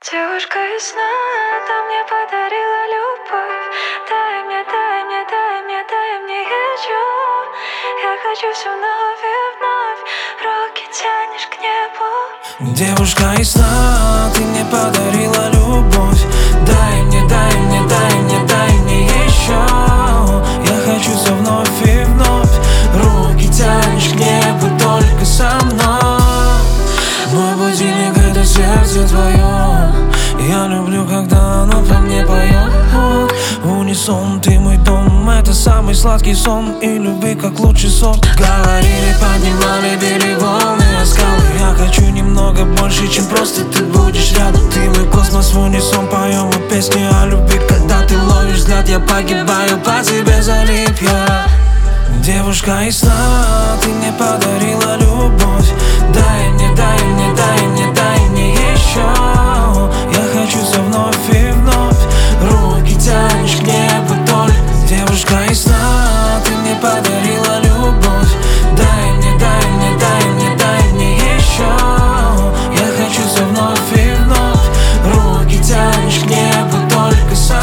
Девушка из сна, ты мне подарила любовь. Дай мне, дай мне, дай мне, дай мне еще. Я хочу все вновь и вновь. Руки тянешь к небу. Девушка из сна, ты мне подарила любовь. Дай мне, дай мне, дай мне, дай мне еще. Я хочу все вновь и вновь. Руки тянешь к небу только со мной. Мой будильник — это сердце твое. Я люблю, когда оно по мне поет. В унисон, ты мой дом, это самый сладкий сон. И любви, как лучший сок. Говорили, поднимали, били волны о скалы. Я хочу немного больше, чем просто ты будешь рядом. Ты мой космос, в унисон поем мы песни о любви. Когда ты ловишь взгляд, я погибаю, по тебе залип я. Девушка из сна, ты мне подарила любовь. Дай мне, дай мне, дай мне, дай мне еще. Я хочу все вновь и вновь. Руки тянешь к небу только. Девушка из сна, ты мне подарила любовь. Дай мне, дай мне, дай мне, дай мне еще. Я хочу все вновь и вновь. Руки тянешь к небу только со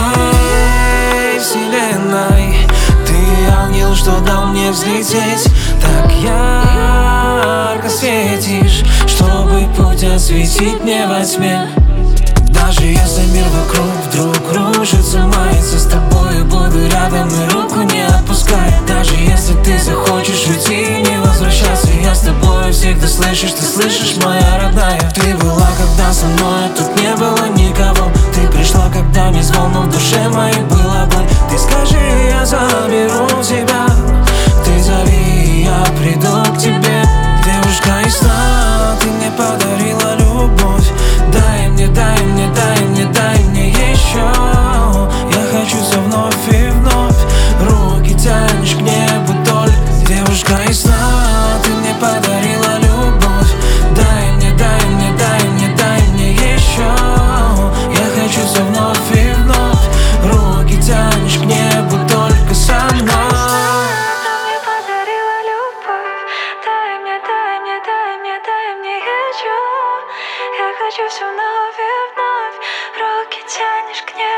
мной. Вселенной, ты ангел, что дал мне взлететь. Так ярко светишь, чтобы путь осветить мне во тьме. Даже если мир вокруг вдруг рушится, мается, с тобой буду рядом и руку не отпускай. Даже если ты захочешь уйти и не возвращаться, я с тобой всегда слышишь, ты слышишь, моя родная. Ты была, когда со мной тут не было никого. Ты пришла, когда не звон, но в душе моей была боль. Ты скажи, я заберу тебя. Ты зови, я приду к тебе. Девушка из сна, ты мне подарила любовь. Дай мне, дай мне, дай мне, дай мне еще. Я хочу все вновь и вновь. Руки тянешь к небу только. Девушка из сна, ты мне подарила любовь. Дай мне, дай мне, дай мне, дай мне еще. Я хочу все вновь и вновь. Руки тянешь к небу только со мной. Я хочу все вновь и вновь. Руки тянешь к небу.